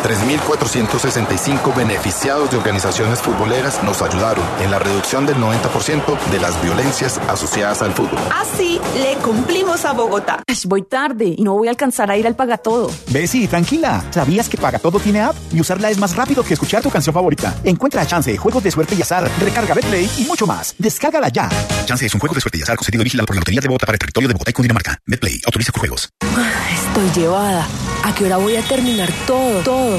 3.465 beneficiados de organizaciones futboleras nos ayudaron en la reducción del 90% de las violencias asociadas al fútbol. Así le cumplimos a Bogotá. Voy tarde y no voy a alcanzar a ir al Pagatodo. Bessie, tranquila. ¿Sabías que Pagatodo tiene app? Y usarla es más rápido que escuchar tu canción favorita. Encuentra Chance, juegos de suerte y azar, recarga Betplay y mucho más. Descárgala ya. Chance es un juego de suerte y azar concedido y vigilado por la Lotería de Bogotá para el territorio de Bogotá y Cundinamarca. Betplay, autoriza tus juegos. Estoy llevada. ¿A qué hora voy a terminar todo?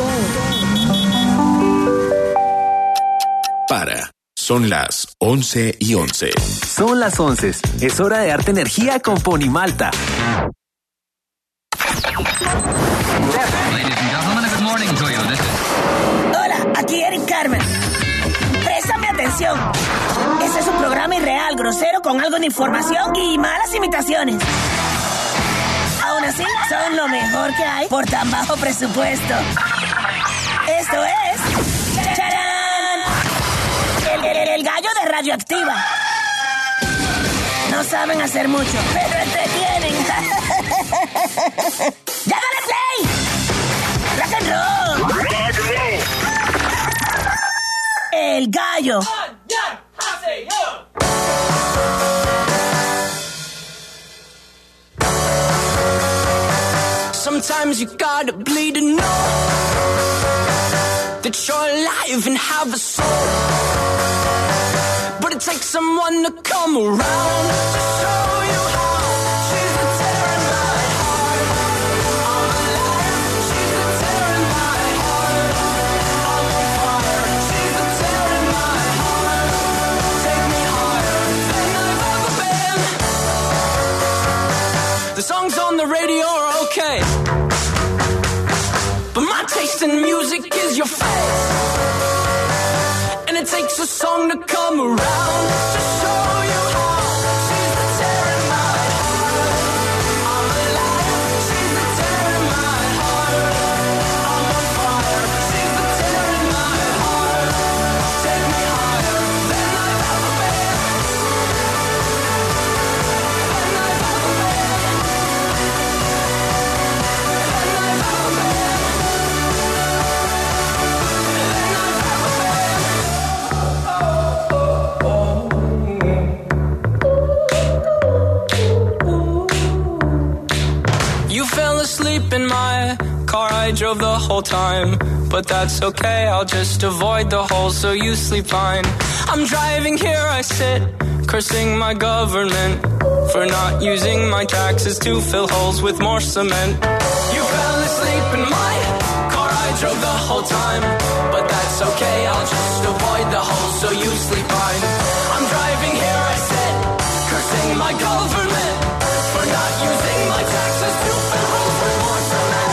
Son las 11:11. Son las 11. Es hora de darte energía con Ponimalta. Hola, aquí Eric Carmen. Préstame atención. Este es un programa irreal, grosero, con algo de información y malas imitaciones. Aún así, son lo mejor que hay por tan bajo presupuesto. Esto es... ¡Charán! El gallo de Radioactiva. No saben hacer mucho, pero entretienen. ¡Ya dale play! ¡Rock and roll! El gallo. Sometimes you gotta bleed to know that you're alive and have a soul. But it takes someone to come around to show you how. She's the terror in my heart. I'm alive. She's the terror in my heart. I'm on fire. She's the terror in my heart. Take me higher than I've ever been. The songs on the radio are okay, but my taste in music is your face. And it takes a song to come around to show you how. She's the terror in my heart. I'm alive. She's the terror in my heart. I'm on fire. She's the terror in my heart. Take me higher than I've ever been. Than I've ever been. Than I've ever been. Asleep in my car, I drove the whole time, but that's okay, I'll just avoid the holes so you sleep fine. I'm driving here, I sit, cursing my government for not using my taxes to fill holes with more cement. You fell asleep in my car, I drove the whole time, but that's okay, I'll just avoid the holes so you sleep fine. I'm driving here, I sit, cursing my government for not using my taxes to fill holes with more cement.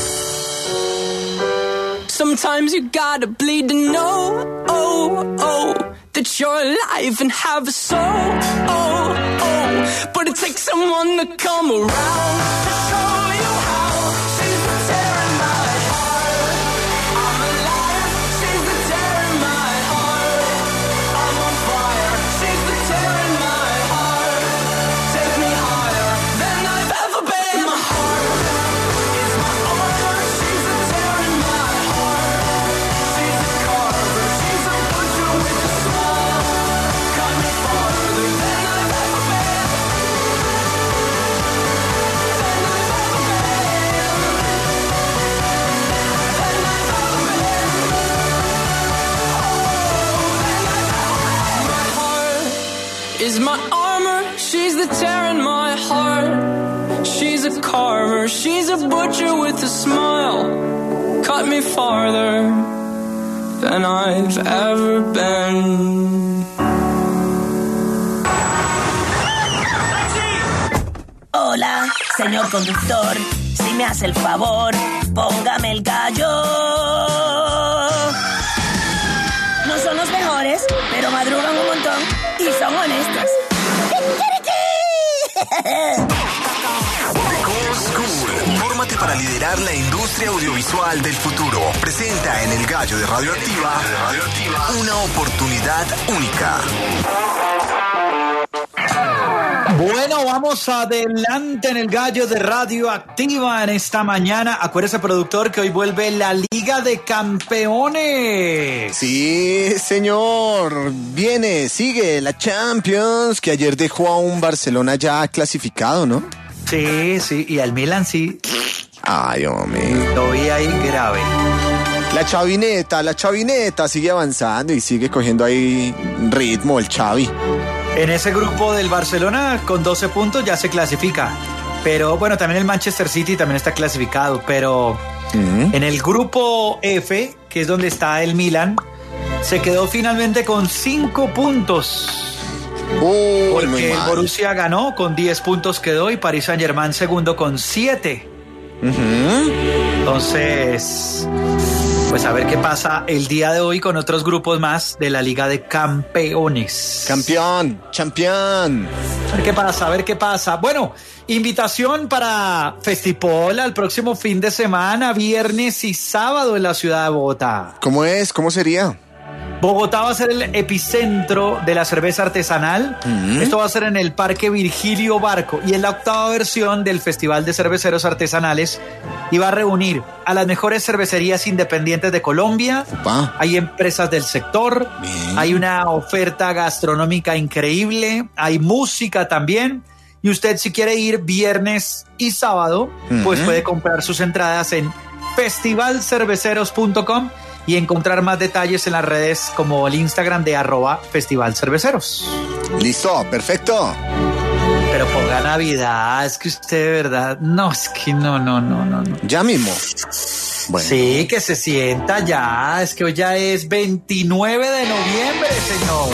Sometimes you gotta bleed to know, that you're alive and have a soul, but it takes someone to come around to show you how. She's the terror in my heart. I'm alive. She's the terror in my heart. I'm on fire. She's the terror in my heart. Take me higher than I've ever been. My heart is my armor. She's the terror in my heart. She's a carver. She's a butcher with a smile. Cut me farther than I've ever been. Than I've ever been. Than I've ever been. My heart is my armor. She's the tear in my heart. She's a carver. She's a butcher with a smile. Cut me farther than I've ever been. Hola, señor conductor. Si me hace el favor, póngame el gallo. No son los mejores, pero madrugan un montón y son honestos. Old School. Fórmate para liderar la industria audiovisual del futuro. Presenta en El Gallo de Radioactiva una oportunidad única. Bueno, vamos adelante en el Gallo de Radioactiva en esta mañana. Acuérdese, productor, que hoy vuelve la Liga de Campeones. Sí, señor. Sigue la Champions, que ayer dejó a un Barcelona ya clasificado, ¿no? Sí, y al Milan sí. Ay, hombre. Lo vi ahí grave. La chavineta sigue avanzando y sigue cogiendo ahí ritmo el Xavi. En ese grupo del Barcelona, con 12 puntos ya se clasifica. Pero bueno, también el Manchester City también está clasificado. Pero en el grupo F, que es donde está el Milan, se quedó finalmente con 5 puntos. Porque el Borussia ganó, con 10 puntos quedó, y Paris Saint-Germain segundo con 7. Entonces, pues a ver qué pasa el día de hoy con otros grupos más de la Liga de Campeones. Campeón. A ver qué pasa. Bueno, invitación para Festipol al próximo fin de semana, viernes y sábado en la ciudad de Bogotá. ¿Cómo es? ¿Cómo sería? Bogotá va a ser el epicentro de la cerveza artesanal. Esto va a ser en el Parque Virgilio Barco y es la 8ª versión del Festival de Cerveceros Artesanales y va a reunir a las mejores cervecerías independientes de Colombia. Hay empresas del sector, hay una oferta gastronómica increíble, hay música también. Y usted, si quiere ir viernes y sábado, pues puede comprar sus entradas en festivalcerveceros.com y encontrar más detalles en las redes como el Instagram de @festivalcerveceros. Listo, perfecto. Pero ponga Navidad, es que usted de verdad, no. Ya mismo. Bueno. Sí, que se sienta ya, es que hoy ya es 29 de noviembre, señor.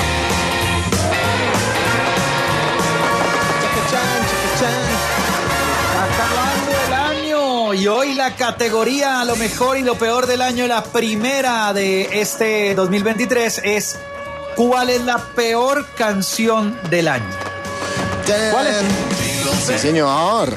Y hoy la categoría lo mejor y lo peor del año, la primera de este 2023 es ¿cuál es la peor canción del año? ¿Cuál es? Sí, señor.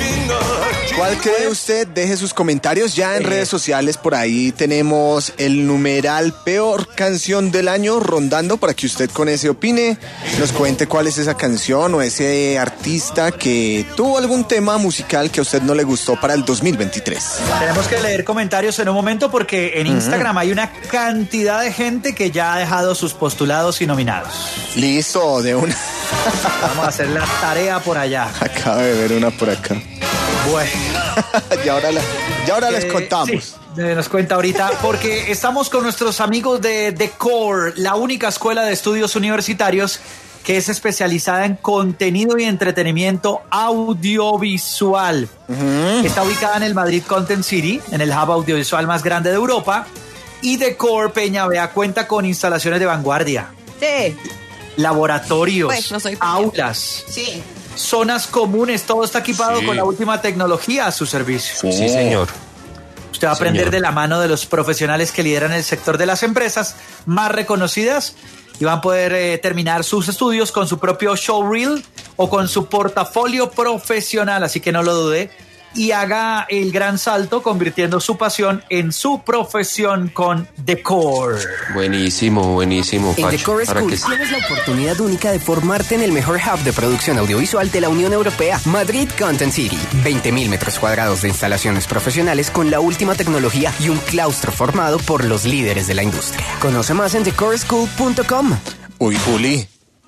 ¿Cuál cree usted? Deje sus comentarios ya en redes sociales. Por ahí tenemos el numeral peor canción del año rondando para que usted con ese opine, nos cuente cuál es esa canción o ese artista que tuvo algún tema musical que a usted no le gustó para el 2023. Tenemos que leer comentarios en un momento porque en Instagram hay una cantidad de gente que ya ha dejado sus postulados y nominados. Listo, de una. Vamos a hacer la tarea por allá. Acabo de ver una por acá. Bueno. y ahora les contamos. Sí, nos cuenta ahorita, porque estamos con nuestros amigos de The Core, la única escuela de estudios universitarios que es especializada en contenido y entretenimiento audiovisual. Está ubicada en el Madrid Content City, en el hub audiovisual más grande de Europa. Y The Core Peñavea cuenta con instalaciones de vanguardia. Sí. Laboratorios, pues, no soy aulas. Sí. Zonas comunes, todo está equipado con la última tecnología a su servicio. Sí, señor. Usted va a aprender de la mano de los profesionales que lideran el sector de las empresas más reconocidas y van a poder terminar sus estudios con su propio showreel o con su portafolio profesional, así que no lo dude y haga el gran salto convirtiendo su pasión en su profesión con The Core. Buenísimo, En The Core School tienes la oportunidad única de formarte en el mejor hub de producción audiovisual de la Unión Europea, Madrid Content City. 20.000 metros cuadrados de instalaciones profesionales con la última tecnología y un claustro formado por los líderes de la industria. Conoce más en thecoreschool.com. Uy, Juli.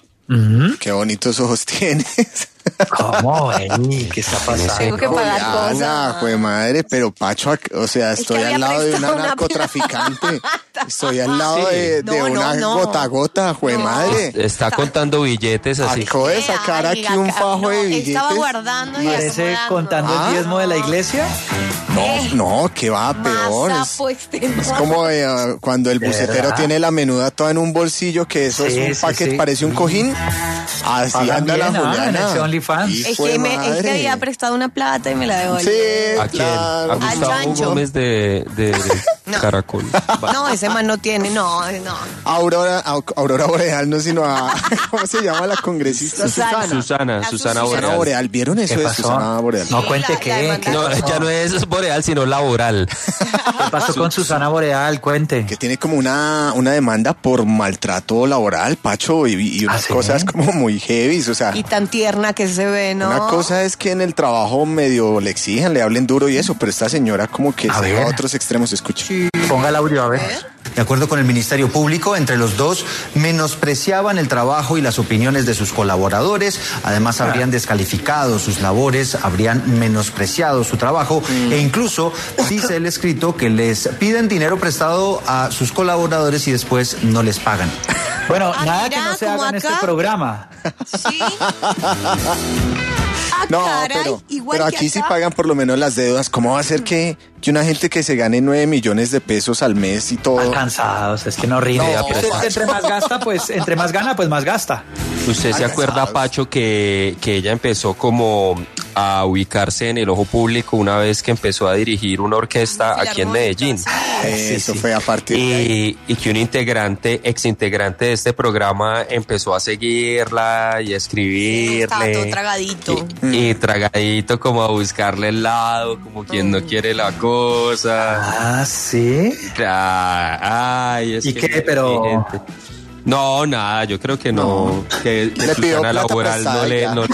Qué bonitos ojos tienes. ¿Cómo, Eni? ¿Qué está pasando? Tengo que pagar cosas. Jue madre, pero Pacho, o sea, estoy al lado de una narcotraficante. Estoy al lado de una gota a gota, jue madre. Está contando billetes así. Acabo de sacar aquí un fajo de billetes. Estaba guardando y ¿parece contando el diezmo de la iglesia? No, que va peor. Es como cuando el bucetero tiene la menuda toda en un bolsillo, que eso es un paquete, parece un cojín. Así anda la Juliana. Es que había prestado una plata y me la devolvió. Sí, ¿A quién? ¿A Gustavo Chancho. Gómez de Caracol. No, ese man no tiene, no. Aurora Boreal, no, sino a... ¿Cómo se llama la congresista? Susana Boreal. ¿Vieron eso de Susana Boreal? No cuente qué. No, ya no es Boreal, sino laboral. ¿Qué pasó con Susana Boreal? Cuente. Que tiene como una demanda por maltrato laboral, Pacho, y unas cosas como muy heavy, o sea... Y tan tierna que se ve, ¿no? Una cosa es que en el trabajo medio le exijan, le hablen duro y eso, pero esta señora como que se va a otros extremos, escucha. Sí. Ponga el audio, a ver. De acuerdo con el Ministerio Público, entre los dos menospreciaban el trabajo y las opiniones de sus colaboradores, además habrían descalificado sus labores, habrían menospreciado su trabajo e incluso dice el escrito que les piden dinero prestado a sus colaboradores y después no les pagan. Bueno, nada que no se haga en este programa. Sí. No, pero aquí sí pagan por lo menos las deudas. ¿Cómo va a ser que una gente que se gane 9 millones de pesos al mes y todo? Están cansados, es que no rinde. Entre más gasta, pues, entre más gana, pues más gasta. ¿Usted se acuerda, Pacho, que ella empezó como a ubicarse en el ojo público una vez que empezó a dirigir una orquesta aquí en Medellín? Eso fue a partir de ahí. Y que un exintegrante de este programa empezó a seguirla y a escribirle. Estaba todo tragadito. Y tragadito, como a buscarle el lado, como quien no quiere la cosa. Ah, ¿sí? Ay, es ¿Y que qué? Pero... No, nada, yo creo que no. Que Susana Laboral no le... No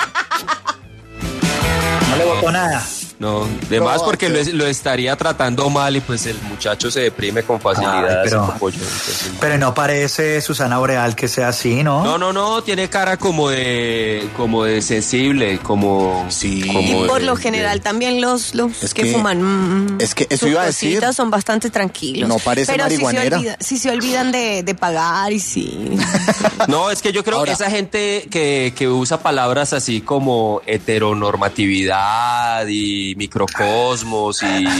le votó nada. No, además porque lo estaría tratando mal y pues el muchacho se deprime con facilidad. Pero no parece Susana Boreal que sea así, ¿no? No, tiene cara como de sensible, como... Sí. Como y por lo general también los que fuman... Es que eso iba a decir... son bastante tranquilos. No parece marihuanera. Pero si se olvidan de pagar y sí... No, es que yo creo que esa gente que usa palabras así como heteronormatividad y microcosmos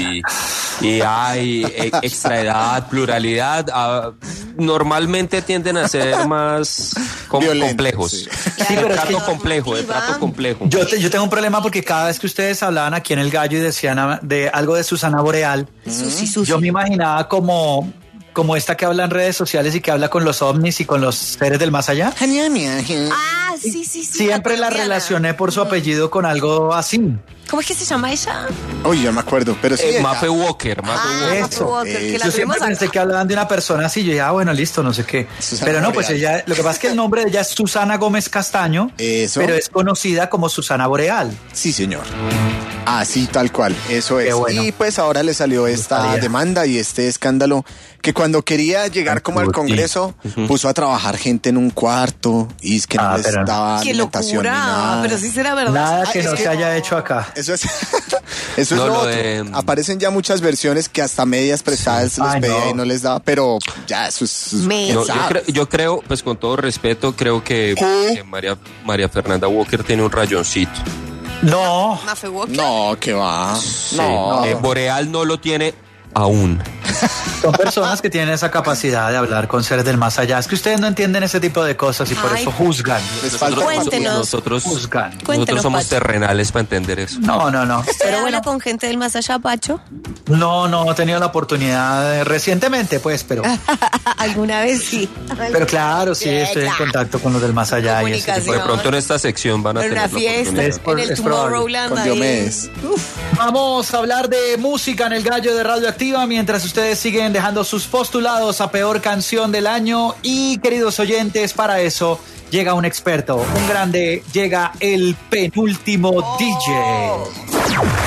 y hay extraedad, pluralidad, normalmente tienden a ser más complejos. Sí. De trato complejo. Yo tengo un problema porque cada vez que ustedes hablaban aquí en El Gallo y decían de algo de Susana Boreal, yo me imaginaba como esta que habla en redes sociales y que habla con los ovnis y con los seres del más allá. Ah, sí. Siempre la relacioné por su apellido con algo así. ¿Cómo es que se llama ella? Uy, yo me acuerdo, pero sí. Mafe Walker. Que yo siempre pensé que hablaban de una persona así. Yo dije, bueno, listo, no sé qué. Susana pero no, Boreal. pues ella, lo que pasa es que el nombre de ella es Susana Gómez Castaño. Eso. Pero es conocida como Susana Boreal. Sí, señor. Así, tal cual, eso es. Bueno. Y pues ahora le salió esta demanda y este escándalo que cuando quería llegar como al Congreso, puso a trabajar gente en un cuarto y es que no les daba alimentación ni nada. Pero sí será verdad. Nada que no se haya hecho acá. Eso es eso es lo otro. Aparecen ya muchas versiones que hasta medias prestadas les pedía y no les daba, pero ya eso es... yo creo, pues con todo respeto, creo que María Fernanda Walker tiene un rayoncito. No. ¿Mafe Walker? No, que va. Sí. Boreal no lo tiene aún. Son personas que tienen esa capacidad de hablar con seres del más allá. Es que ustedes no entienden ese tipo de cosas y por eso juzgan. Nosotros somos Pacho. terrenales para entender eso. No. Pero bueno, con gente del más allá, Pacho. No he tenido la oportunidad recientemente, pues, pero... Alguna vez sí. Pero claro, sí, estoy en contacto con los del más allá. Y ese tipo de pronto en esta sección van a tener una fiesta, en el Tomorrowland. Con Diomedes. Vamos a hablar de música en El Gallo de Radioactiva mientras ustedes siguen dejando sus postulados a peor canción del año. Y queridos oyentes, para eso llega un experto, un grande, llega el penúltimo DJ.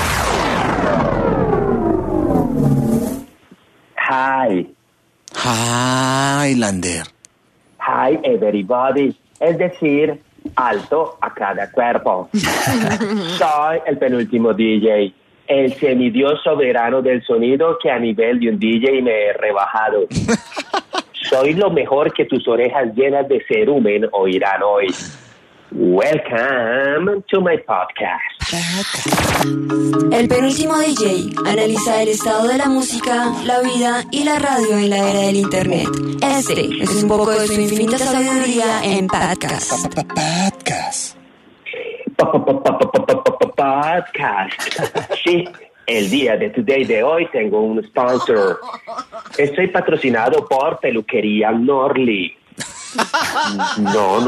Hi. Highlander. Hi everybody. Es decir, alto a cada cuerpo. Soy el penúltimo DJ. El semidios soberano del sonido que a nivel de un DJ me he rebajado. Soy lo mejor que tus orejas llenas de cerumen oirán hoy. Welcome to my podcast. El penúltimo DJ analiza el estado de la música, la vida y la radio en la era del internet. Este es un poco de su infinita sabiduría en podcast. Podcast. Sí, El día de Today de hoy tengo un sponsor. Estoy patrocinado por Peluquería Norley. No,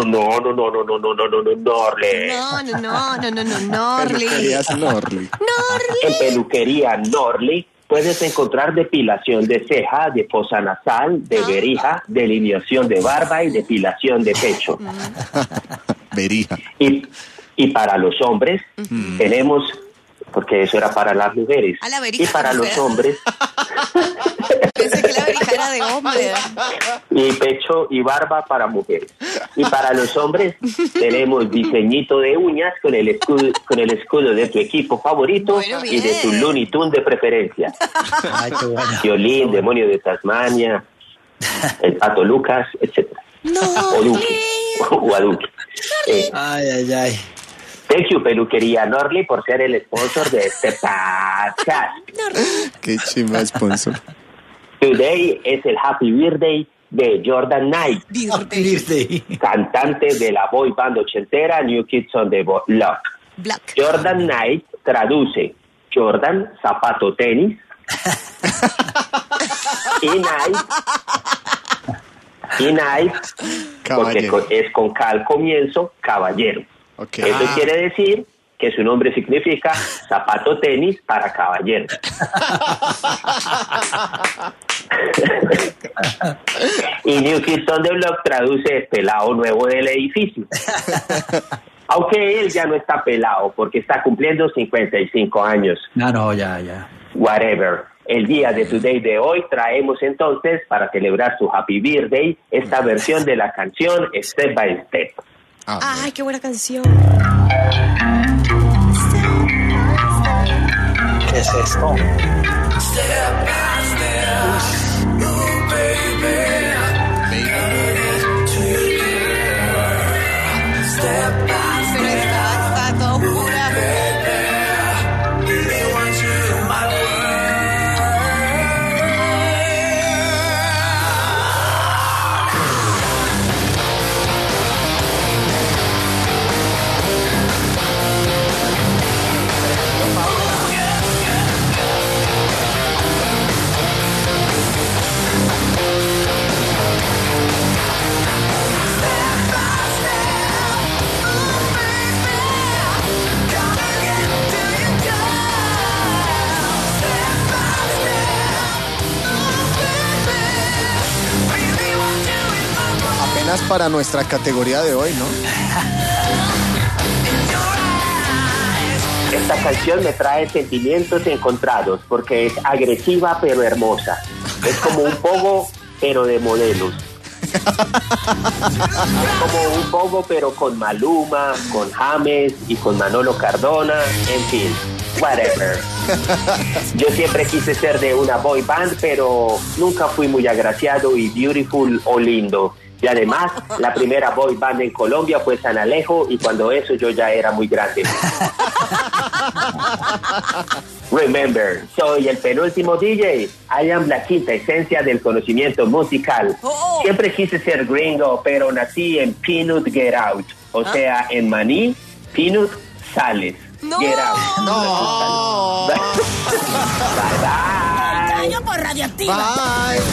Norley. En Peluquería Norley puedes encontrar depilación de ceja, de fosa nasal, de berija, delineación de barba y depilación de pecho. Berija. Y para los hombres tenemos, porque eso era para las mujeres. Y para los hombres. Pensé que la berija era de hombre. Y pecho y barba para mujeres. Y para los hombres tenemos diseñito de uñas con el escudo de tu equipo favorito y de tu Looney Tunes de preferencia. Ay, qué bueno. Violín, demonio de Tasmania, el pato Lucas, etc. O Duque. O a Duque. Ay. Thank you, Peluquería Norley, por ser el sponsor de este podcast. Qué chimba sponsor. Today es el Happy Birthday de Jordan Knight, cantante de la boy band ochentera New Kids on the Block. Jordan Knight traduce Jordan, zapato, tenis, y Knight, porque es con K al comienzo, caballero. Okay. Eso quiere decir que su nombre significa zapato tenis para caballero. Y New Kids on the Block traduce pelado nuevo del edificio. Aunque él ya no está pelado porque está cumpliendo 55 años. No, ya. Whatever. El día de Today de hoy traemos entonces, para celebrar su Happy Birthday, esta versión de la canción Step by Step. Ay, qué buena canción. ¿Qué es esto? Step by step, oh baby, step by step. Pero está todo oscura. Para nuestra categoría de hoy, ¿no? Esta canción me trae sentimientos encontrados porque es agresiva pero hermosa. Es como un pogo pero de modelos. Como un pogo pero con Maluma, con James y con Manolo Cardona, en fin, whatever. Yo siempre quise ser de una boy band, pero nunca fui muy agraciado y beautiful o lindo. Y además, la primera boy band en Colombia fue San Alejo, y cuando eso yo ya era muy grande. Remember, soy el penúltimo DJ. I am la quinta esencia del conocimiento musical. Siempre quise ser gringo, pero nací en Peanut Get Out. O sea, en Maní, Peanut Sales. Get Out. No. Bye bye. Caño por radioactiva. Bye.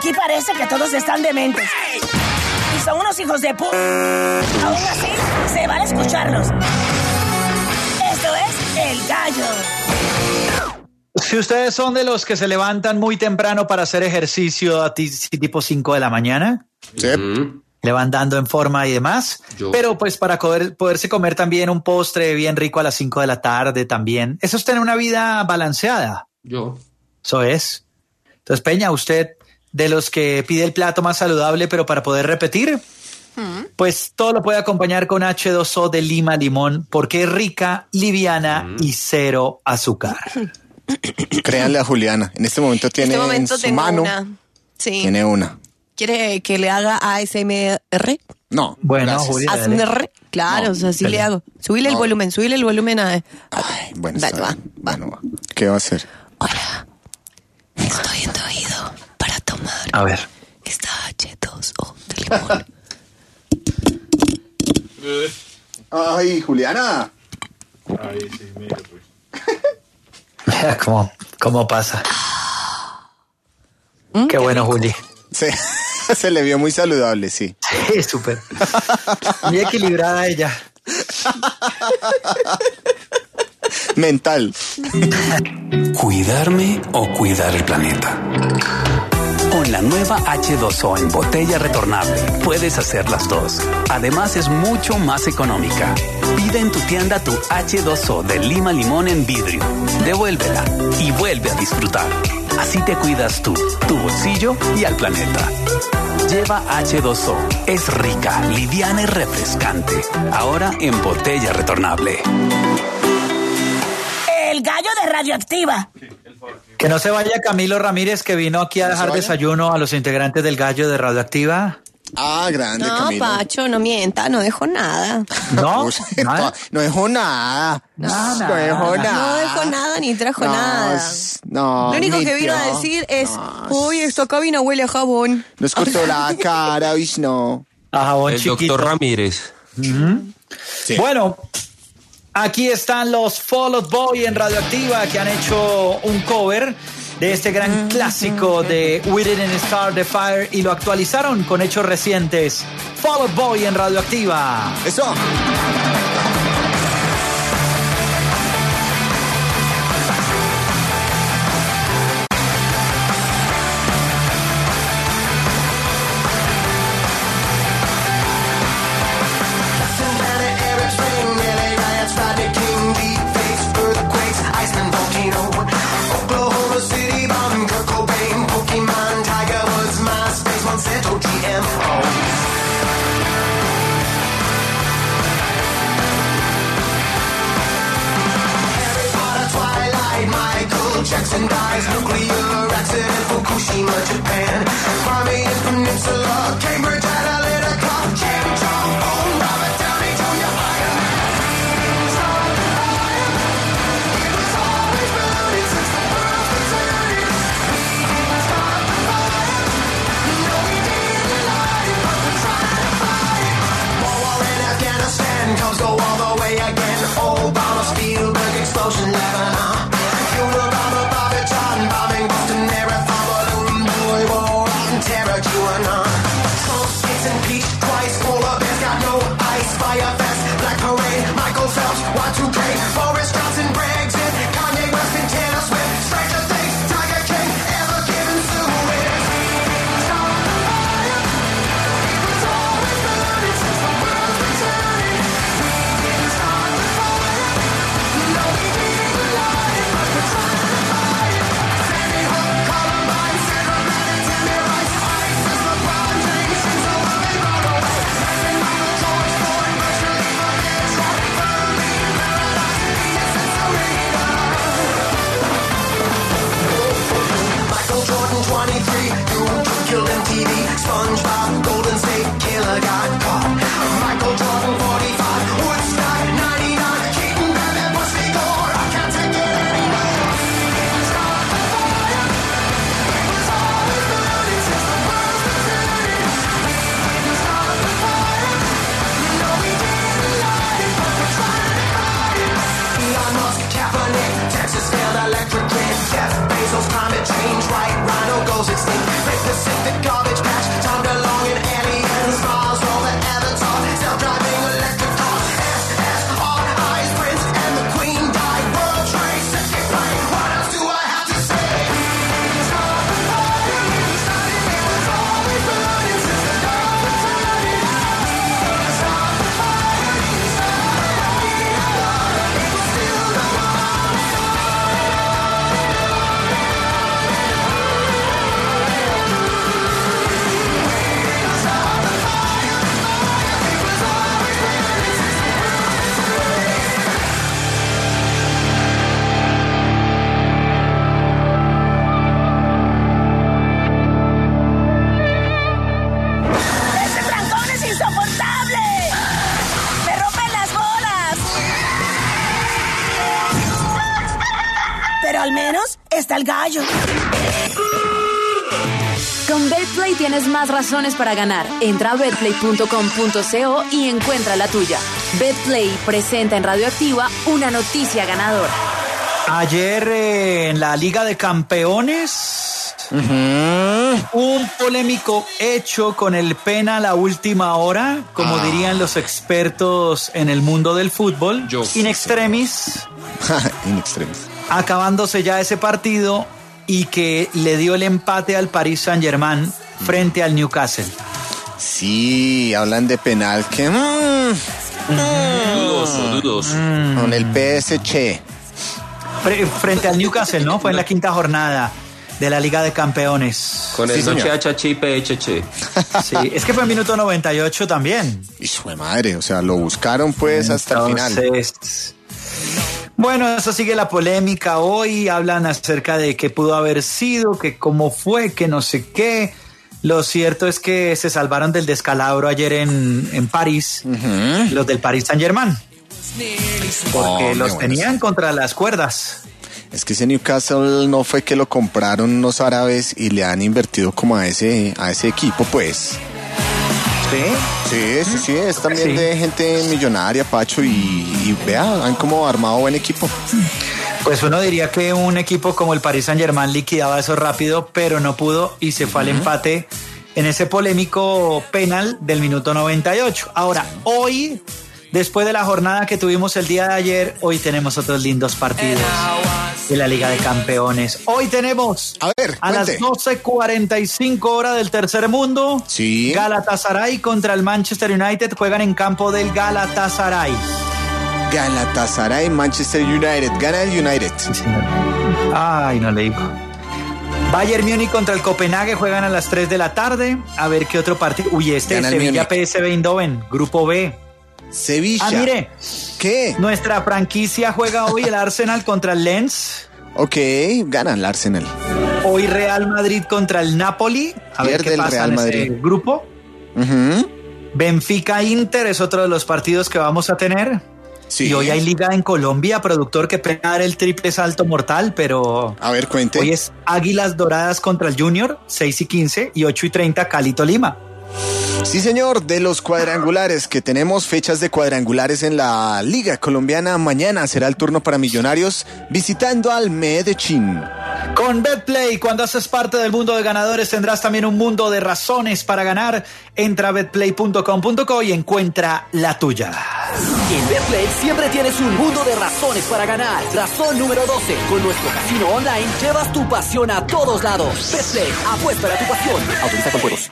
Aquí parece que todos están dementes. Y son unos hijos de Aún así, se van a escucharlos. Esto es El Gallo. Si ustedes son de los que se levantan muy temprano para hacer ejercicio, tipo 5 de la mañana, sí, le van dando en forma y demás, pero pues para poderse comer también un postre bien rico a las 5 de la tarde también. Eso es tener una vida balanceada. Eso es. Entonces, Peña, usted de los que pide el plato más saludable, pero para poder repetir, pues todo lo puede acompañar con H2O de lima limón, porque es rica, liviana y cero azúcar. Créanle a Juliana, en este momento tiene en su mano una. Sí. Tiene una. ¿Quiere que le haga ASMR? No. Bueno, Juliana. ASMR, claro, no, o sea, así le hago. Subile el volumen a... Ay, bueno, va. ¿Qué va a hacer? Hola, estoy en tu oído para tomar. A ver. Esta H2O de limón. Ay, Juliana. Ay, sí, mira, pues. Mira cómo pasa. Qué bueno, Juli. Sí, se le vio muy saludable, sí. Sí, súper. Muy equilibrada ella. Mental. ¿Cuidarme o cuidar el planeta? Con la nueva H2O en botella retornable puedes hacer las dos. Además es mucho más económica. Pide en tu tienda tu H2O de lima limón en vidrio. Devuélvela y vuelve a disfrutar. Así te cuidas tú, tu bolsillo y al planeta. Lleva H2O. Es rica, liviana y refrescante. Ahora en botella retornable. El Gallo de Radioactiva. Que no se vaya Camilo Ramírez, que vino aquí a dejar desayuno a los integrantes del Gallo de Radioactiva. Ah, grande, no, Camilo. No, Pacho, no mienta, no dejó nada. ¿No? No dejó nada. No dejó nada ni trajo nada. No. Lo único que vino a decir es, uy, esta cabina huele a jabón. Nos cortó la cara, no. A jabón el chiquito. doctor Ramírez. Sí. Bueno, aquí están los Fall Out Boy en Radioactiva, que han hecho un cover de este gran clásico de We Didn't Start the Fire y lo actualizaron con hechos recientes. Fall Out Boy en Radioactiva. Eso. Jackson dies, nuclear accident, Fukushima, Japan. Crimean Peninsula, Cambridge Analytica, Kim Jong-un, Robert Downey Jr., Iron Man. It was always burning since the world began. We didn't start the fire. No, we didn't light it, but we're trying to fight it. War in Afghanistan, comes go all the way again. Obama, Spielberg, explosion, Lebanon. Bombing Boston Marathon, balloon boy, war on terror, QAnon. Smoke, skates and peach, twice, polar bears got no ice. Fire fest, Black Parade, Michael Phelps, Y2K, Boris Johnson, Brexit, Kanye West and Taylor Swift, Stranger Things, Tiger King, ever given Suez. Start the fire. It was always burning since the world's been turning. We didn't start the fire. No, we didn't light it, but we're trying to fight it. Columbine, Sandra Bennett, Tammy Rice, ISIS, LeBron James, Shinzo Abe, run away. Mason, Michael, George Floyd, virtually forget. Trump, firmly in paradise, BS and Serena. Michael Jordan, 23, YouTube killed MTV. SpongeBob, Golden State Killer got caught. Michael Jordan, 45, Woodstock, 99, Keaton, Babbitt, Bush, Gore. I can't take it anymore. Start the fire. It was always burning since the world's been turning. We didn't start the fire. No, we didn't light it, but we're trying to fight it. Elon Musk, Kaepernick, Texas failed electric grid. Jeff Bezos, climate change, right? Rhino goes extinct. Great Pacific está el gallo. Con Betplay tienes más razones para ganar. Entra a betplay.com.co y encuentra la tuya. Betplay presenta en Radioactiva una noticia ganadora. Ayer en la Liga de Campeones, un polémico hecho con el penal a última hora, como dirían los expertos en el mundo del fútbol, in extremis. In extremis. Acabándose ya ese partido y que le dio el empate al Paris Saint-Germain frente al Newcastle. Sí, hablan de penal que... Dudoso. Con el PSG. Frente al Newcastle, ¿no? Fue en la quinta jornada de la Liga de Campeones. Con el noche HH y PHC. Sí, es que fue en minuto 98 también. Hijo de madre, o sea, lo buscaron pues hasta el final. Bueno, eso sigue la polémica. Hoy hablan acerca de qué pudo haber sido, que cómo fue, que no sé qué. Lo cierto es que se salvaron del descalabro ayer en París, los del Paris Saint-Germain. Porque los tenían contra las cuerdas. Es que ese Newcastle no fue que lo compraron unos árabes y le han invertido como a ese equipo, pues. Sí, es también de gente millonaria, Pacho, y vea, han como armado buen equipo. Pues uno diría que un equipo como el Paris Saint-Germain liquidaba eso rápido, pero no pudo y se fue al empate en ese polémico penal del minuto 98. Ahora, hoy, después de la jornada que tuvimos el día de ayer, hoy tenemos otros lindos partidos de la Liga de Campeones. Hoy tenemos a las 12:45 hora del tercer mundo, Galatasaray contra el Manchester United, juegan en campo del Galatasaray. Galatasaray, Manchester United, gana el United. Ay, no le digo. Bayern Múnich contra el Copenhague juegan a las 3 de la tarde. A ver qué otro partido. Uy, Sevilla PSV Eindhoven, grupo B. Sevilla. Ah, mire. ¿Qué? Nuestra franquicia juega hoy el Arsenal contra el Lens. Ok, gana el Arsenal. Hoy Real Madrid contra el Napoli. A ver qué pasa en ese grupo. Benfica Inter es otro de los partidos que vamos a tener. Sí. Y hoy hay liga en Colombia, productor, que pega dar el triple salto mortal, pero... A ver, cuente. Hoy es Águilas Doradas contra el Junior, 6:15 y 8:30 Cali Tolima. Sí, señor, de los cuadrangulares, que tenemos fechas de cuadrangulares en la Liga Colombiana. Mañana será el turno para Millonarios visitando al Medellín. Con Betplay, cuando haces parte del mundo de ganadores, tendrás también un mundo de razones para ganar. Entra a betplay.com.co y encuentra la tuya. En Betplay siempre tienes un mundo de razones para ganar. Razón número 12. Con nuestro casino online llevas tu pasión a todos lados. Betplay, apuesta a tu pasión. Autoriza con juegos.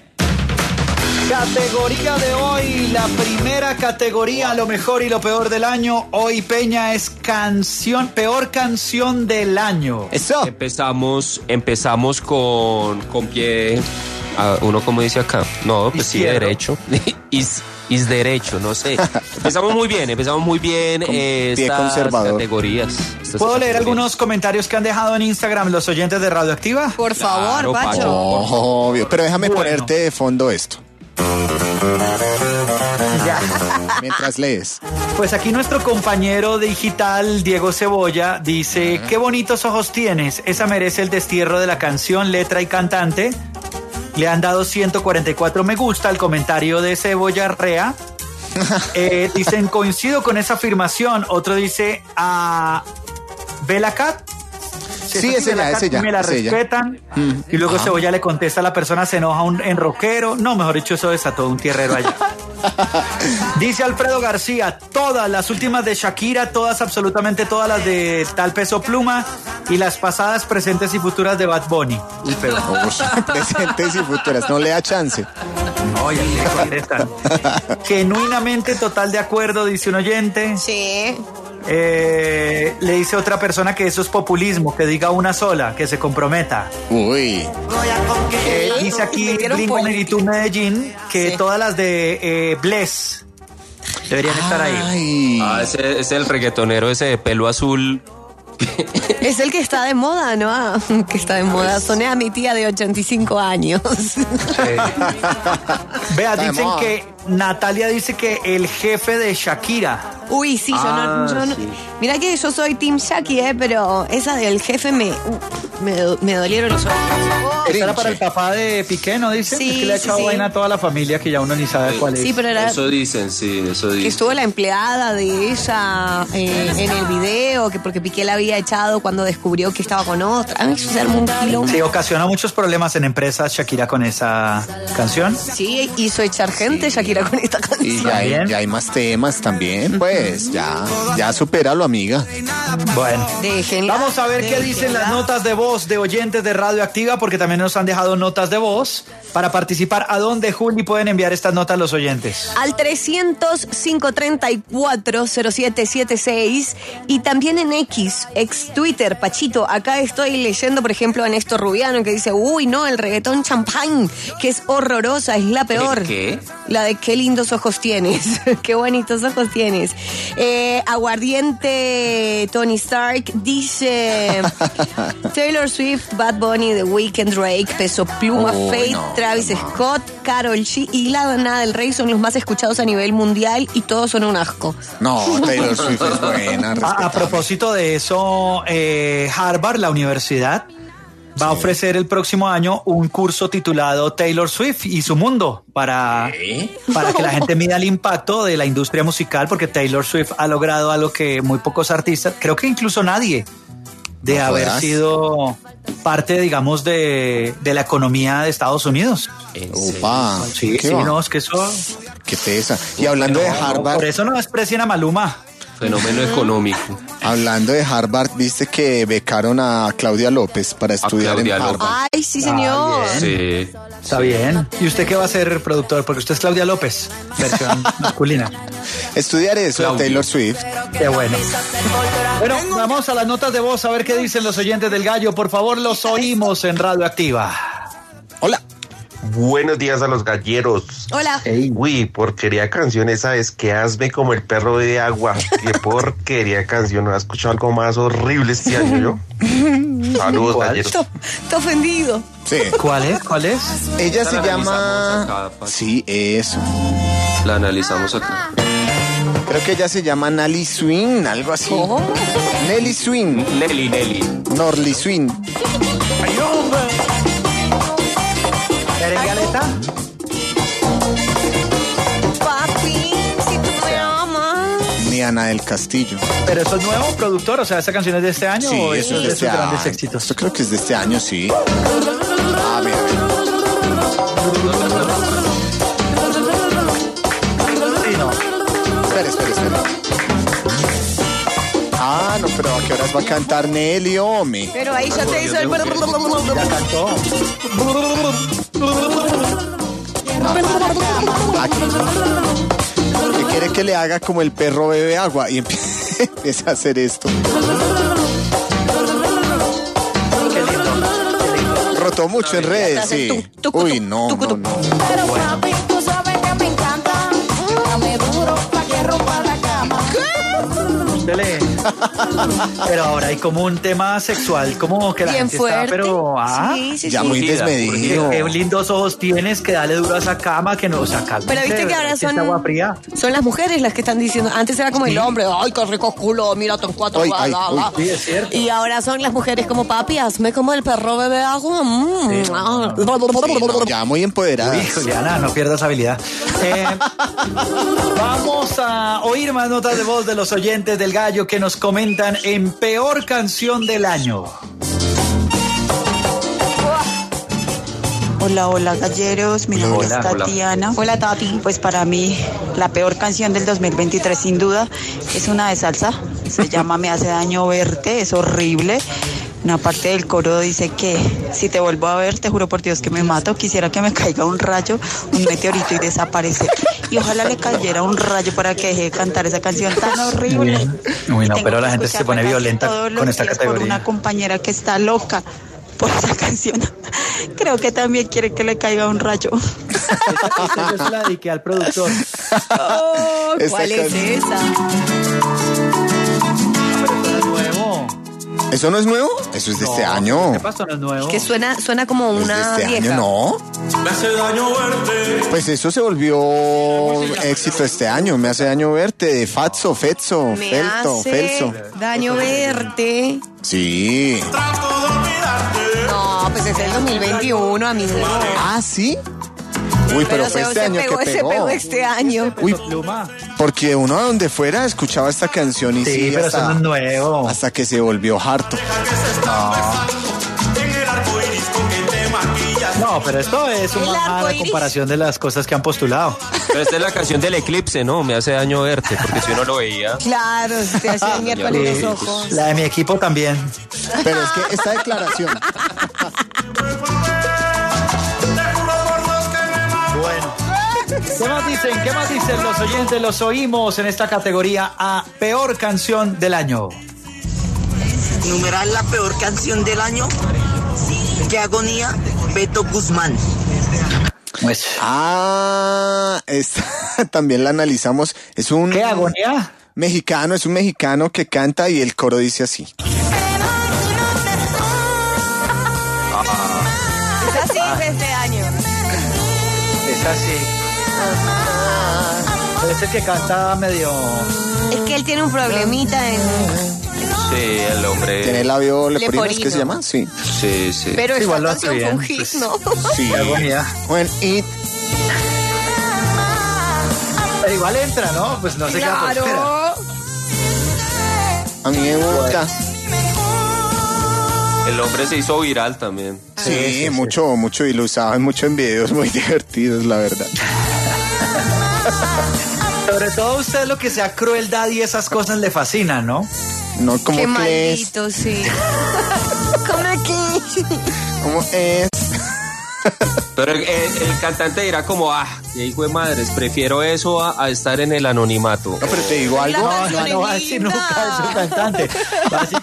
Categoría de hoy, la primera categoría, lo mejor y lo peor del año. Hoy, Peña, es peor canción del año. Eso. Empezamos con pie, uno como dice acá, no, pues sí, derecho. Is derecho, no sé. Empezamos muy bien estas conservador. Categorías. ¿Puedo leer algunos comentarios que han dejado en Instagram los oyentes de Radioactiva? Por favor, Pacho. Obvio, pero déjame ponerte de fondo esto. Mientras lees. Pues aquí nuestro compañero digital Diego Cebolla dice: qué bonitos ojos tienes, esa merece el destierro de la canción, letra y cantante. Le han dado 144 me gusta al comentario de Cebolla Rea. Dicen, coincido con esa afirmación. Otro dice a Bella Cat. Sí, es ella. Me la respetan. Y luego Cebolla le contesta a la persona, se enoja en rockero. No, mejor dicho, eso desató un tierrero allá. Dice Alfredo García, todas las últimas de Shakira, absolutamente todas las de Tal Peso Pluma y las pasadas, presentes y futuras de Bad Bunny. Presentes y futuras, no le da chance. Oye, genuinamente total de acuerdo, dice un oyente. Sí. Le dice otra persona que eso es populismo, que diga una sola, que se comprometa. Uy. Dice aquí Gringo Negritud Medellín que todas las de Bless deberían estar ahí. Ese es el reggaetonero ese de pelo azul. Es el que está de moda, ¿no? Que está de moda. Soné a mi tía de 85 años. Sí. Vea, dicen que Natalia dice que el jefe de Shakira. Uy, sí, yo no. Mirá que yo soy Team Shakira, pero esa del jefe me dolieron los ojos. Esa era para el papá de Piqué, ¿no dicen? Sí, es que le ha echado vaina a toda la familia que ya uno ni sabe cuál es. Sí, pero era... Eso dicen. Que estuvo la empleada de ella en el video, que porque Piqué la había echado cuando descubrió que estaba con otra. Ay, eso se armó un quilombo. Sí, ocasionó muchos problemas en empresas Shakira con esa canción. Sí, hizo echar gente Shakira con esta canción. Y ya hay más temas también, pues ya supéralo, amiga. Bueno, vamos a ver qué dicen las notas de voz de oyentes de Radioactiva, porque también nos han dejado notas de voz. Para participar, ¿a dónde, Juli, pueden enviar estas notas los oyentes? Al 300-534-0776 y también en ex Twitter, Pachito. Acá estoy leyendo, por ejemplo, a Néstor Rubiano, que dice, uy, no, el reggaetón champagne, que es horrorosa, es la peor. ¿Qué? La de qué lindos ojos tienes, qué bonitos ojos tienes. Aguardiente Tony Stark dice Taylor Swift, Bad Bunny, The Weeknd, Drake, Peso Pluma, Faith, Travis Scott, Karol G y Lana del Rey son los más escuchados a nivel mundial y todos son un asco. No, Taylor Swift es buena. A propósito de eso, Harvard, la universidad, va a ofrecer el próximo año un curso titulado Taylor Swift y su mundo para que la gente mida el impacto de la industria musical, porque Taylor Swift ha logrado algo que muy pocos artistas, creo que incluso nadie, de haber sido parte, digamos, de la economía de Estados Unidos. Opa, sí, no, es que eso... Qué pesa. Y hablando de Harvard... Por eso no desprecian a Maluma. Fenómeno económico. Hablando de Harvard, viste que becaron a Claudia López para estudiar en Harvard. Ay, sí, señor. Sí. Está bien. ¿Y usted qué va a ser, productor? Porque usted es Claudia López, versión masculina. Estudiar eso de Taylor Swift. Qué bueno. Bueno, vamos a las notas de voz a ver qué dicen los oyentes del Gallo. Por favor, los oímos en Radioactiva. Hola. Buenos días a los galleros. Hola. Uy, porquería canción esa es que hazme como el perro de agua. Qué porquería canción. ¿No has escuchado algo más horrible este año yo? Saludos, galleros. Está ofendido. Sí. ¿Cuál es? Ella se llama... Acá, sí, eso. La analizamos acá. Creo que ella se llama Nelly Swing, algo así. ¿Cómo? Nelly Swing. Nelly. Norly Swing. ¿Merengaleta? Papi, si tú me amas. Ni Ana del Castillo. ¿Pero eso es nuevo, productor? O sea, ¿esa canción es de este año? Sí, o eso es de de este sus grandes año. éxitos? Yo creo que es de este año, sí. Mira. Sí, no. Espera. Ah, no, pero ¿a qué horas va a cantar Nelly, hombre? Pero ahí ya te hizo el... Ya cantó. Que quiere que le haga como el perro bebe agua y empieza a hacer esto. Qué lindo. Rotó mucho en redes, sí. Uy, no. Pero papi, tú sabes que me encanta. Dame duro pa' que rompa la cama. Dele. Pero ahora hay como un tema sexual, como que la bien gente fuerte. está, pero Sí, ya muy desmedido. Qué lindos ojos tienes, que dale duro a esa cama, que no, o sea, Pero viste que ahora son las mujeres las que están diciendo. Antes era como el hombre, ay, qué rico culo, mírate en cuatro. Sí, es cierto. Y ahora son las mujeres como, papi, hazme como el perro bebe agua. Sí, no, ya muy empoderadas. Uy, Juliana, no pierdas habilidad. Vamos a oír más notas de voz de los oyentes del Gallo que nos comentan en peor canción del año. Hola, galleros. Mi nombre es Tatiana. Hola, Tati. Pues para mí, la peor canción del 2023, sin duda, es una de salsa. Se llama Me hace daño verte. Es horrible. Una parte del coro dice que si te vuelvo a ver, te juro por Dios que me mato. Quisiera que me caiga un rayo, un meteorito y desaparecer. Y ojalá le cayera un rayo para que deje de cantar esa canción tan horrible. Uy, no, pero la gente se pone violenta con esta categoría. Por una compañera que está loca por esa canción. Creo que también quiere que le caiga un rayo. Esta yo se la dediqué al productor. ¿Cuál es esa? Pero eso era nuevo. ¿Eso no es nuevo? Eso es de este año. ¿Qué pasó? No es nuevo. Que suena como ¿Es una de este vieja. año? No. Me hace daño verte. Pues eso se volvió éxito este año. Me hace daño verte, de Fatso, Felso. Daño verte. Sí. No, pues es el 2021, amigo. ¿Ah, sí? Uy, pero fue este año que se pegó. pegó este año. Uy, porque uno a donde fuera escuchaba esta canción y Sí, pero eso no es nuevo. Hasta que se volvió harto. No, pero esto es una mala comparación de las cosas que han postulado. Pero esta es la canción del eclipse, ¿no? Me hace daño verte, porque si uno lo veía. Claro, te hacía miércoles los ojos. La de mi equipo también. Pero es que esta declaración. Bueno. ¿Qué más dicen los oyentes? Los oímos en esta categoría a peor canción del año. Numeral la peor canción del año. Qué agonía, Beto Guzmán. Pues. Esta también la analizamos. Es un. ¿Qué agonía? Mexicano, es un mexicano que canta y el coro dice así. Es así de este año. Es así. Es el que canta medio. Es que él tiene un problemita en. Sí, el hombre. ¿Tiene el labio leporino? ¿Es que se llama? Sí. Sí, sí. Pero esta igual lo hace canción fue un bien, hit, pues. ¿no? Sí. Agonía. When it. Pero igual entra, ¿no? Pues no sé qué. Claro. A mí me gusta. El hombre se hizo viral también. Sí, mucho, y lo usaban mucho en videos muy divertidos, la verdad. Sobre todo a usted lo que sea crueldad y esas cosas le fascinan, ¿no? No, como Qué que maldito, sí. ¿Cómo es? Pero el cantante dirá como, qué hijo de madres, prefiero eso a estar en el anonimato. No, pero te digo algo. No va a decir nunca eso, cantante. Va a decir,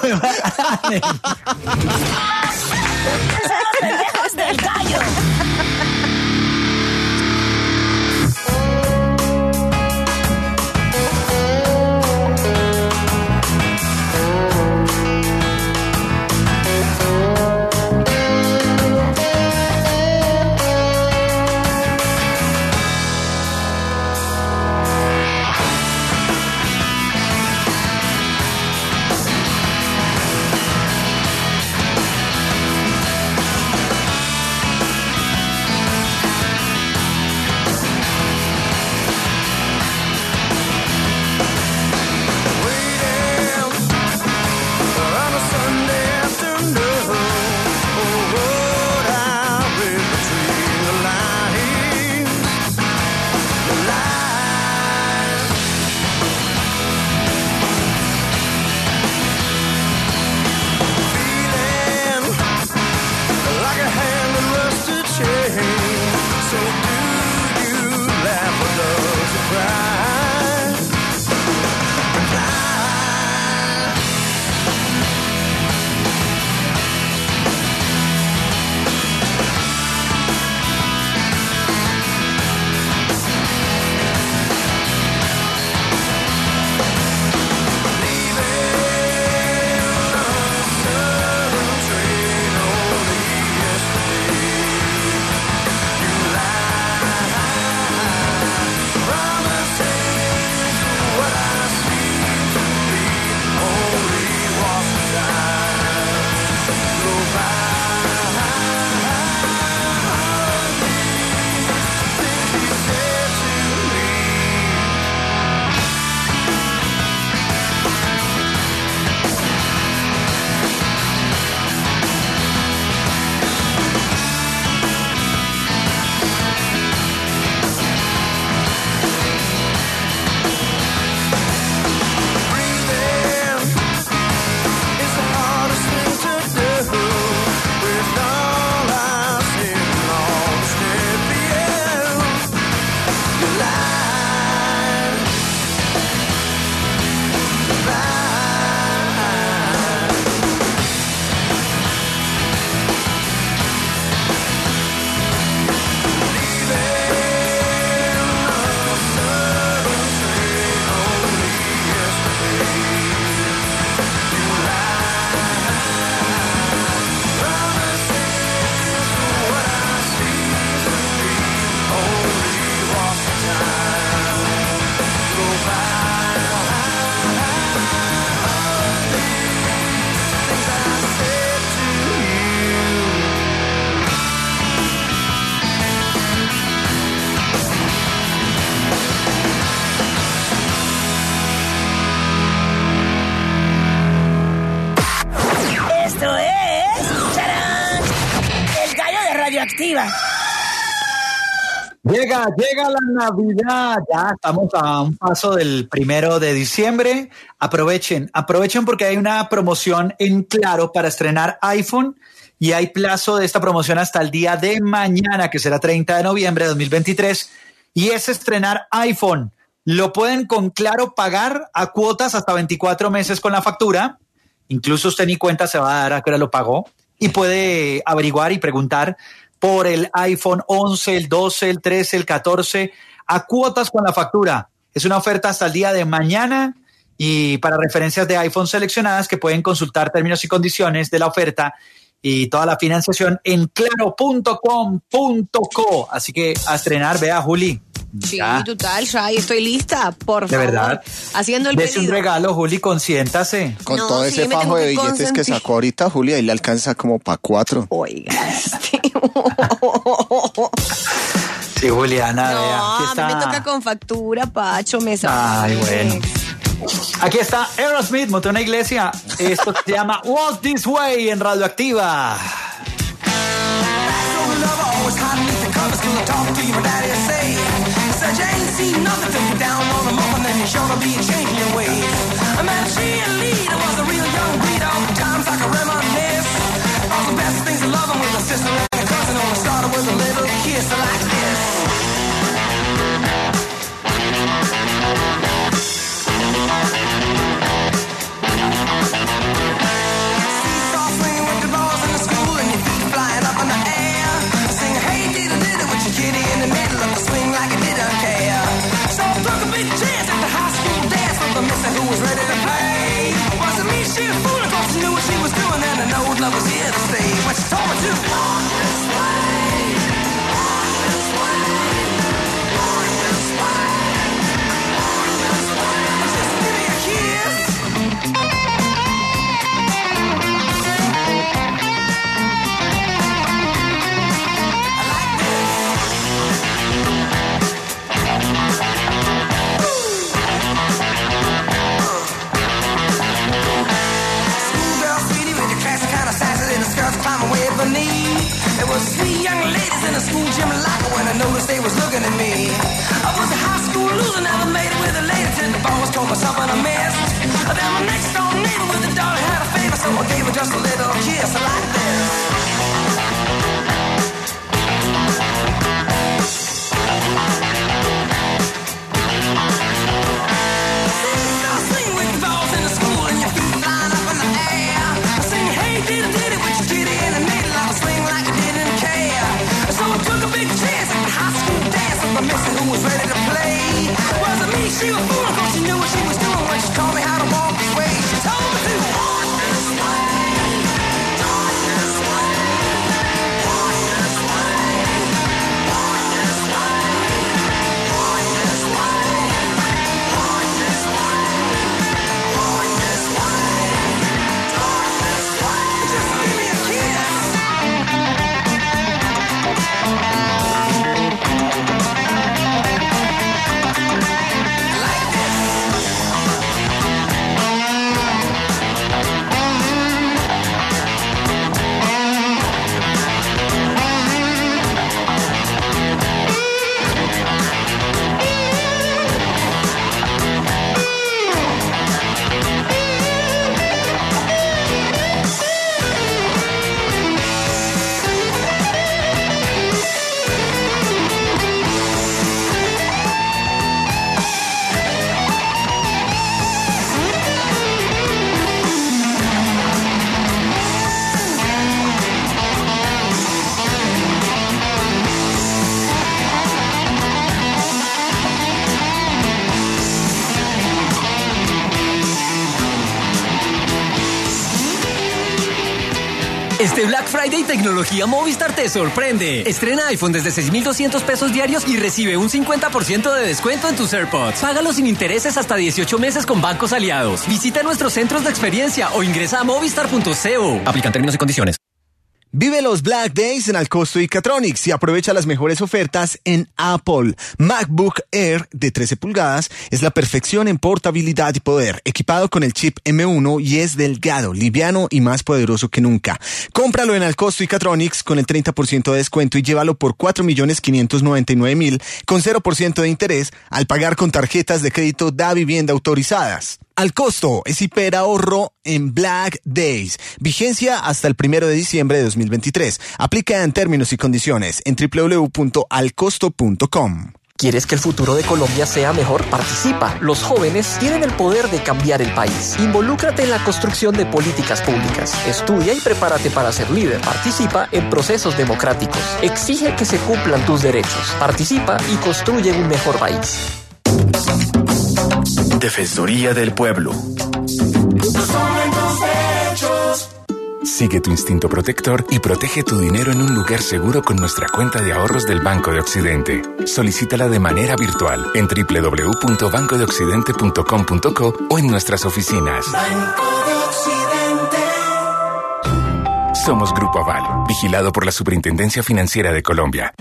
¡Pendejos del gallo! Radioactiva. Llega la Navidad, ya estamos a un paso del 1 de diciembre. Aprovechen porque hay una promoción en Claro para estrenar iPhone y hay plazo de esta promoción hasta el día de mañana, que será 30 de noviembre de 2023, y es estrenar iPhone. Lo pueden con Claro pagar a cuotas hasta 24 meses con la factura. Incluso usted ni cuenta se va a dar a qué hora lo pagó, y puede averiguar y preguntar por el iPhone 11, el 12, el 13, el 14, a cuotas con la factura. Es una oferta hasta el día de mañana y para referencias de iPhone seleccionadas que pueden consultar términos y condiciones de la oferta y toda la financiación en claro.com.co. Así que a estrenar, vea, Juli. Sí, Ya. total, Shai, estoy lista, por favor. De verdad. Haciendo el Dese un pedido. regalo, Juli, consiéntase. Con No, todo sí, ese me fajo tengo de que billetes que consentir. sacó ahorita, Julia, y le alcanza como para 4. Oiga, Sí, Juliana, no, vea. Aquí a mí me está. toca con factura, Pacho, me Ay, bueno. Aquí está Aerosmith, montó una iglesia. Esto se llama Walk This Way en Radioactiva. Este Black Friday Tecnología Movistar te sorprende. Estrena iPhone desde 6,200 pesos diarios y recibe un 50% de descuento en tus AirPods. Págalo sin intereses hasta 18 meses con bancos aliados. Visita nuestros centros de experiencia o ingresa a movistar.co. Aplican términos y condiciones. Vive los Black Days en Alcosto y Catronics y aprovecha las mejores ofertas en Apple. MacBook Air de 13 pulgadas es la perfección en portabilidad y poder, equipado con el chip M1 y es delgado, liviano y más poderoso que nunca. Cómpralo en Alcosto y Catronics con el 30% de descuento y llévalo por $4.599.000 con 0% de interés al pagar con tarjetas de crédito Da Vivienda autorizadas. Al costo es hiperahorro en Black Days. Vigencia hasta el 1 de diciembre de 2023. Aplica en términos y condiciones en www.alcosto.com. ¿Quieres que el futuro de Colombia sea mejor? Participa. Los jóvenes tienen el poder de cambiar el país. Involúcrate en la construcción de políticas públicas. Estudia y prepárate para ser líder. Participa en procesos democráticos. Exige que se cumplan tus derechos. Participa y construye un mejor país. Defensoría del Pueblo. Sigue tu instinto protector y protege tu dinero en un lugar seguro con nuestra cuenta de ahorros del Banco de Occidente. Solicítala de manera virtual en www.bancodeoccidente.com.co o en nuestras oficinas. Banco de Occidente. Somos Grupo Aval, vigilado por la Superintendencia Financiera de Colombia.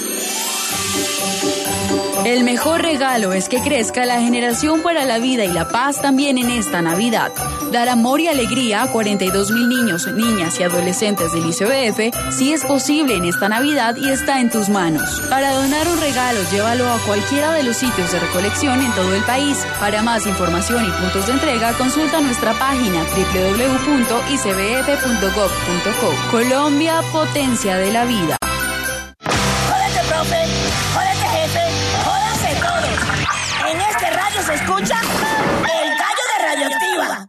El mejor regalo es que crezca la generación para la vida y la paz también en esta Navidad. Dar amor y alegría a 42,000 niños, niñas y adolescentes del ICBF sí es posible en esta Navidad y está en tus manos. Para donar un regalo, llévalo a cualquiera de los sitios de recolección en todo el país. Para más información y puntos de entrega, consulta nuestra página www.icbf.gov.co. Colombia, potencia de la vida. Jódete, profe. Jódete, jefe. Jódanse todos. En este radio se escucha el gallo de Radioactiva.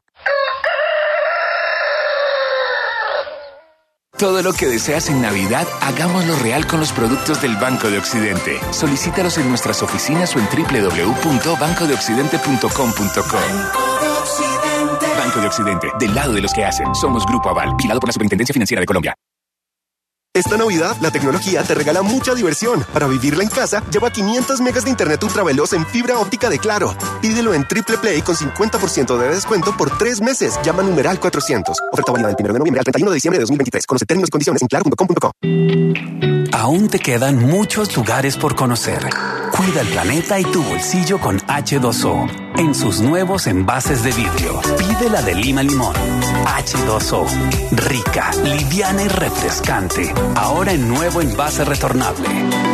Todo lo que deseas en Navidad, hagámoslo real con los productos del Banco de Occidente. Solicítalos en nuestras oficinas o en www.bancodeoccidente.com.co. Banco de Occidente, del lado de los que hacen. Somos Grupo Aval, vigilado por la Superintendencia Financiera de Colombia. Esta Navidad, la tecnología te regala mucha diversión. Para vivirla en casa, lleva 500 megas de internet ultraveloz en fibra óptica de Claro. Pídelo en Triple Play con 50% de descuento por 3 meses. Llama numeral 400. Oferta válida del 1 de noviembre al 31 de diciembre de 2023. Conoce términos y condiciones en claro.com.co. Aún te quedan muchos lugares por conocer. Cuida el planeta y tu bolsillo con H2O en sus nuevos envases de vidrio. Pídela de Lima Limón. H2O. Rica, liviana y refrescante. Ahora en nuevo envase retornable.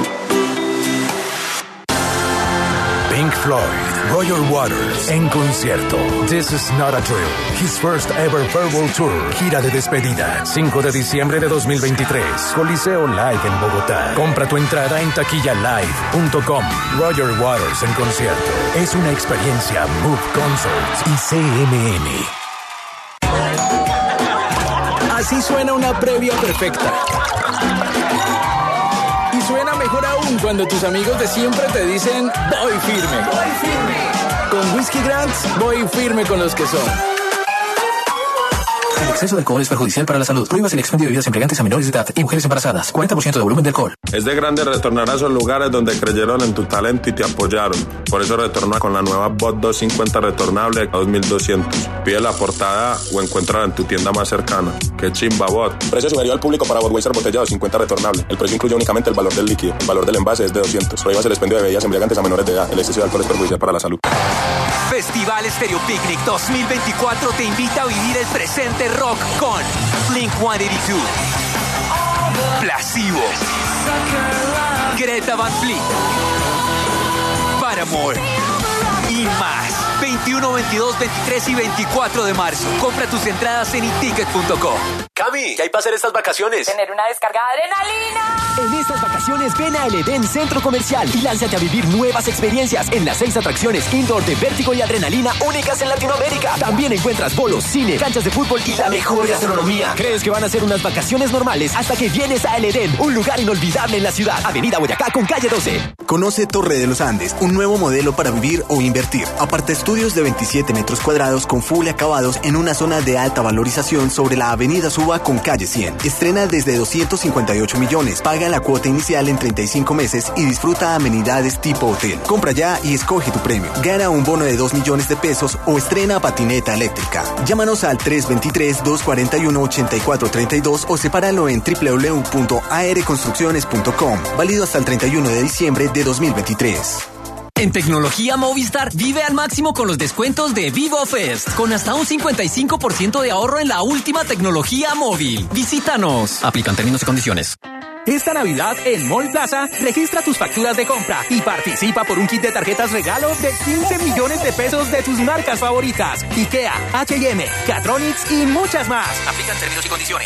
Pink Floyd, Roger Waters, en concierto. This is not a drill. His first ever farewell tour. Gira de despedida. 5 de diciembre de 2023. Coliseo Live en Bogotá. Compra tu entrada en taquillalive.com. Roger Waters en concierto. Es una experiencia Move Concerts y CMN. Así suena una previa perfecta. Y suena mejor aún cuando tus amigos de siempre te dicen voy firme. Voy firme. Con Whisky Grants, voy firme con los que son. El exceso de alcohol es perjudicial para la salud. Prohíbas el expendio de bebidas embriagantes a menores de edad y mujeres embarazadas. 40% de volumen de alcohol. Es de grande retornar a esos lugares donde creyeron en tu talento y te apoyaron. Por eso retorna con la nueva Bot 250 retornable a 2200. Pide la portada o encuéntrala en tu tienda más cercana. ¡Qué chimba, Bot! Precio sugerido al público para Budweiser botella 250 retornable. El precio incluye únicamente el valor del líquido. El valor del envase es de 200. Prohíbas el expendio de bebidas embriagantes a menores de edad. El exceso de alcohol es perjudicial para la salud. Festival Stereo Picnic 2024 te invita a vivir el presente rock con Blink-182, Placebo, Greta Van Fleet, Paramore y más. 21, 22, 23 y 24 de marzo. Compra tus entradas en iticket.co. Cami, ¿qué hay para hacer estas vacaciones? Tener una descarga de adrenalina. En estas vacaciones ven a El Edén Centro Comercial y lánzate a vivir nuevas experiencias en las 6 atracciones indoor de Vértigo y Adrenalina únicas en Latinoamérica. También encuentras bolos, cine, canchas de fútbol y la mejor gastronomía. ¿Crees que van a ser unas vacaciones normales hasta que vienes a El Edén, un lugar inolvidable en la ciudad? Avenida Boyacá con calle 12. Conoce Torre de los Andes, un nuevo modelo para vivir o invertir. Aparta estudios Estudios de 27 metros cuadrados con full acabados en una zona de alta valorización sobre la avenida Suba con calle 100. Estrena desde 258 millones. Paga la cuota inicial en 35 meses y disfruta amenidades tipo hotel. Compra ya y escoge tu premio. Gana un bono de 2 millones de pesos o estrena patineta eléctrica. Llámanos al 323-241-8432 o sepáralo en www.arconstrucciones.com. Válido hasta el 31 de diciembre de 2023. En Tecnología Movistar, vive al máximo con los descuentos de Vivo Fest, con hasta un 55% de ahorro en la última tecnología móvil. Visítanos. Aplican términos y condiciones. Esta Navidad en Mall Plaza, registra tus facturas de compra y participa por un kit de tarjetas regalo de 15 millones de pesos de tus marcas favoritas. IKEA, H&M, Catronics y muchas más. Aplican términos y condiciones.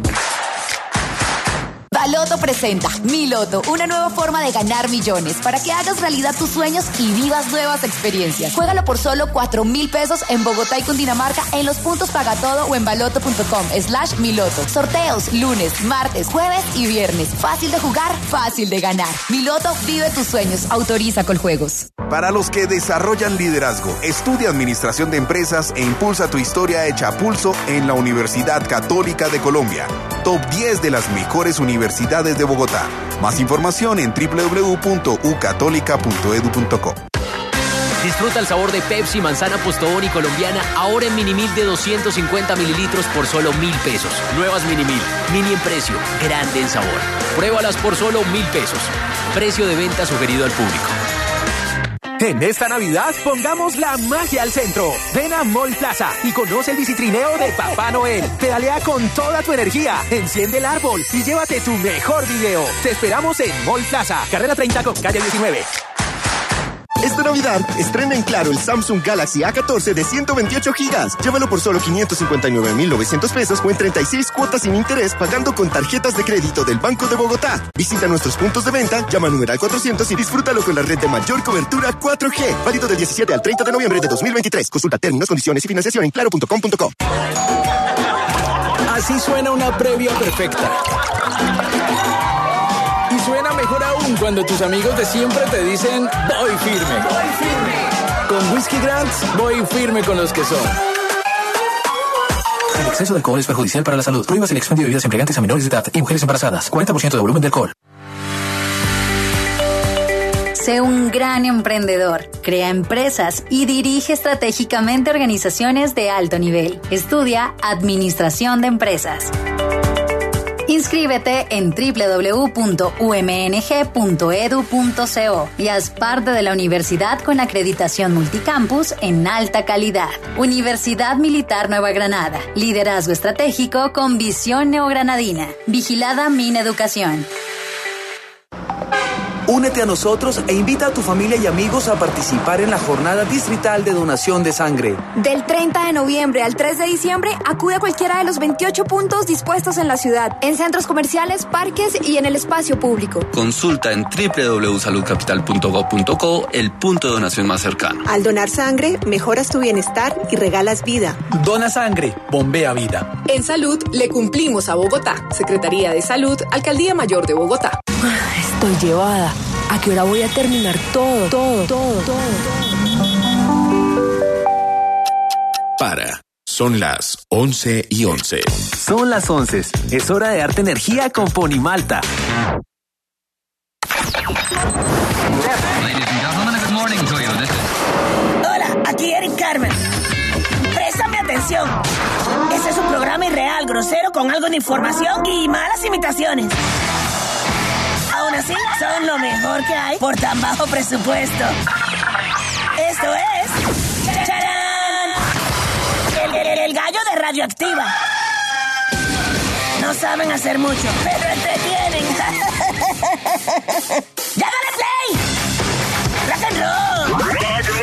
Baloto presenta Mi Loto, una nueva forma de ganar millones para que hagas realidad tus sueños y vivas nuevas experiencias. Juégalo por solo 4,000 pesos en Bogotá y Cundinamarca en los puntos Pagatodo o en baloto.com/miloto. Sorteos lunes, martes, jueves y viernes. Fácil de jugar, fácil de ganar. Mi Loto, vive tus sueños. Autoriza Coljuegos. Para los que desarrollan liderazgo, estudia Administración de Empresas e impulsa tu historia hecha a pulso en la Universidad Católica de Colombia. Top 10 de las mejores universidades de Bogotá. Más información en www.ucatolica.edu.co. Disfruta el sabor de Pepsi Manzana Postobón y Colombiana ahora en Minimil de 250 mililitros por solo 1,000 pesos. Nuevas Minimil, mini en precio, grande en sabor. Pruébalas por solo 1,000 pesos. Precio de venta sugerido al público. En esta Navidad, pongamos la magia al centro. Ven a Mall Plaza y conoce el bicitrineo de Papá Noel. Pedalea con toda tu energía, enciende el árbol y llévate tu mejor video. Te esperamos en Mall Plaza, carrera 30 con calle 19. Esta Navidad, estrena en Claro el Samsung Galaxy A14 de 128 gigas. Llévalo por solo 559,900 pesos o en 36 cuotas sin interés pagando con tarjetas de crédito del Banco de Bogotá. Visita nuestros puntos de venta, llama al numeral 400 y disfrútalo con la red de mayor cobertura 4G. Válido del 17 al 30 de noviembre de 2023. Consulta términos, condiciones y financiación en claro.com.co. Así suena una previa perfecta. Y suena mejor aún cuando tus amigos de siempre te dicen voy firme. Voy firme. Con Whisky Grants, voy firme con los que son. El exceso de alcohol es perjudicial para la salud. Prohíbas el expendio de bebidas embriagantes a menores de edad y mujeres embarazadas. 40% de volumen de alcohol. Sé un gran emprendedor, crea empresas y dirige estratégicamente organizaciones de alto nivel. Estudia Administración de Empresas. Inscríbete en www.umng.edu.co y haz parte de la universidad con acreditación multicampus en alta calidad. Universidad Militar Nueva Granada. Liderazgo estratégico con visión neogranadina. Vigilada Mineducación. Únete a nosotros e invita a tu familia y amigos a participar en la jornada distrital de donación de sangre. Del 30 de noviembre al 3 de diciembre, acude a cualquiera de los 28 puntos dispuestos en la ciudad, en centros comerciales, parques y en el espacio público. Consulta en www.saludcapital.gov.co el punto de donación más cercano. Al donar sangre, mejoras tu bienestar y regalas vida. Dona sangre, bombea vida. En salud, le cumplimos a Bogotá. Secretaría de Salud, Alcaldía Mayor de Bogotá. Estoy llevada. ¿A qué hora voy a terminar todo? Para. Son las 11:11. Son las 11. Es hora de darte energía con Ponimalta. Hola, aquí Eric Carmen. Préstame atención. Este es un programa irreal, grosero, con algo de información y malas imitaciones. Aún así, son lo mejor que hay por tan bajo presupuesto. Esto es... ¡Charán! El gallo de Radioactiva. No saben hacer mucho, pero entretienen. ¡Ya dale play! ¡Rock and roll!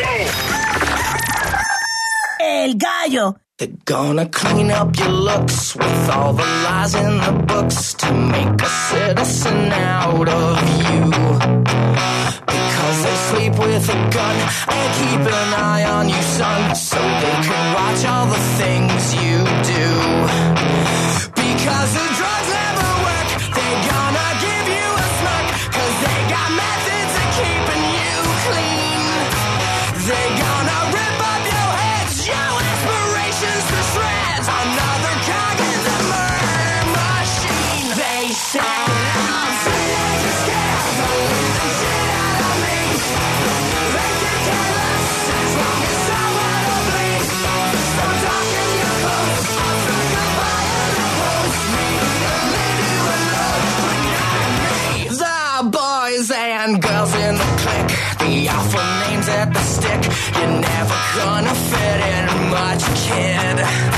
El gallo. They're gonna clean up your looks with all the lies in the books to make a citizen out of you. Because they sleep with a gun and keep an eye on you, son, so they can watch all the things you do. Because the drugs never work, they're gonna give you a smirk, cause they got methods of keeping you clean. They're gonna rip up got full names at the stick. You're never gonna fit in much, kid.